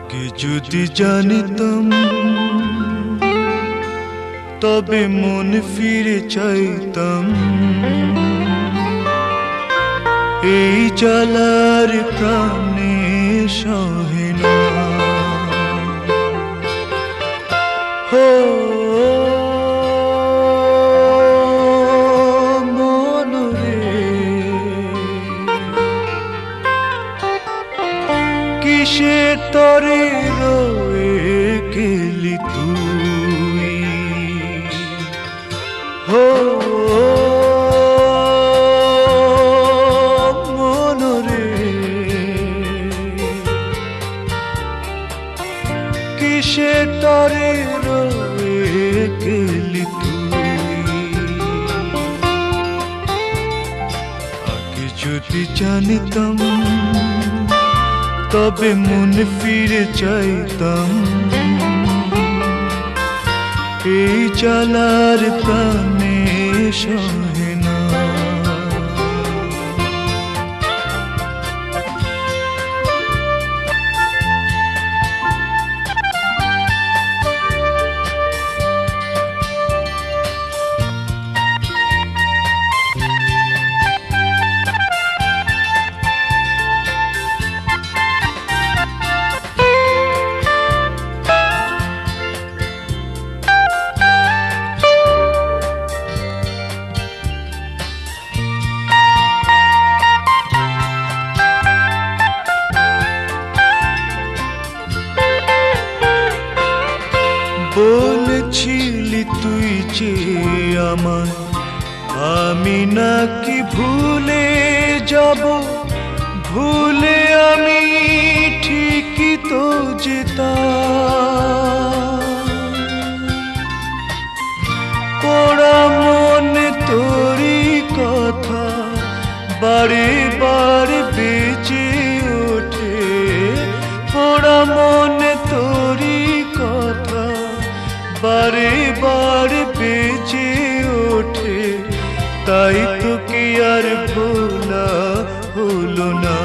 আগে যদি জানিতাম তবে মন ফিরে চাইতাম। এই জ্বালার প্রাণে সহে না। হো মন রে, কিসে তরে রয়ে গেলি তুই। হো মন রে, কিসে তরে রয়ে গেলি তুই। আগে যদি জানিতাম তবে মন ফিরে চাইতাম। এই জ্বালার প্রাণে সহে না। বলেছিলি তুই যে আমায় আমি নাকি ভুলে যাব। ভুলে আমি ঠিকই তো যেতাম। পোড়া মনে তোরই কথা বারে বারে বেজে ওঠে। পোড়া মনে তোরই কথা বারে বারে বেজে ওঠে। তাই তো কি আর ভোলা হলো না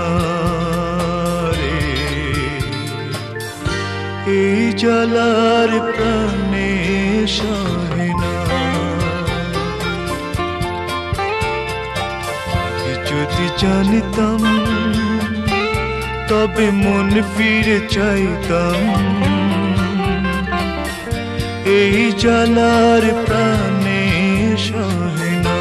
রে। এই জ্বালার প্রাণে সহে না। আগে যদি জানিতাম তবে মন ফিরে চাইতাম। এই জ্বালার প্রাণে সহে না।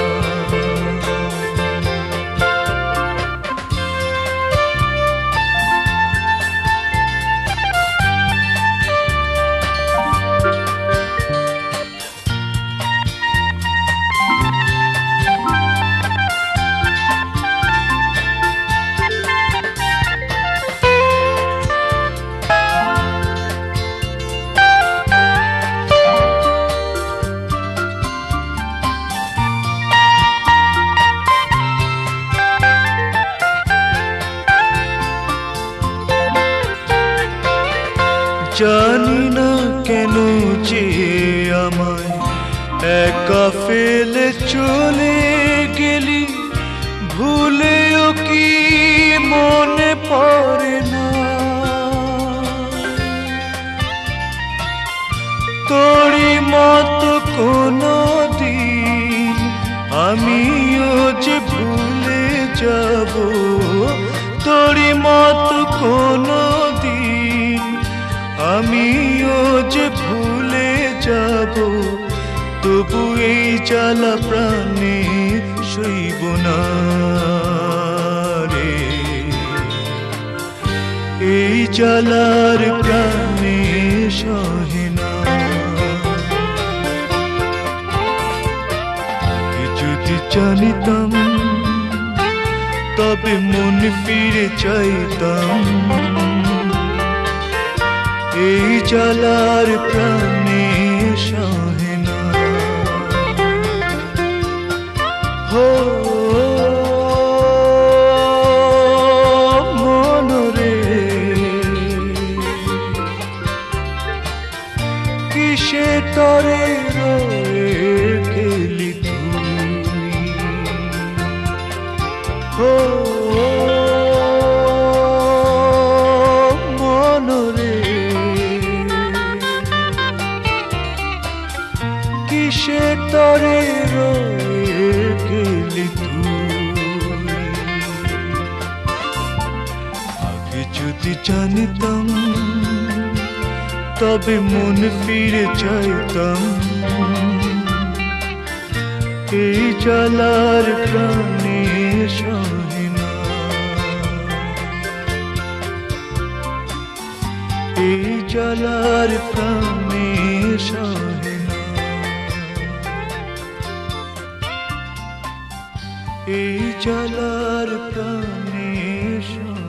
জানি না কেন যে আমায় একা ফেলে চলে গেলি। ভুলেও কি মনে পড়ে না তোরই মতো কোনো দিন আমিও যে ভুলে যাব। তোরই মতো কোনো দিন আমিও যে ভুলে যাব। তবু এই জ্বালা প্রাণে সইব না রে। এই জ্বালার প্রাণে সহে না। আগে যদি জানিতাম তবে মন ফিরে চাইতাম। এই জ্বালার প্রাণে সহে না। হো মন রে, কিসে তরে রয়ে গেলি তুই। হো মন যদি জানতাম তবে মন ফিরে চাইতাম, এই জ্বালার প্রাণে সহে না, এই জ্বালার প্রাণে সহে না, এই জ্বালার প্রাণে সহে না।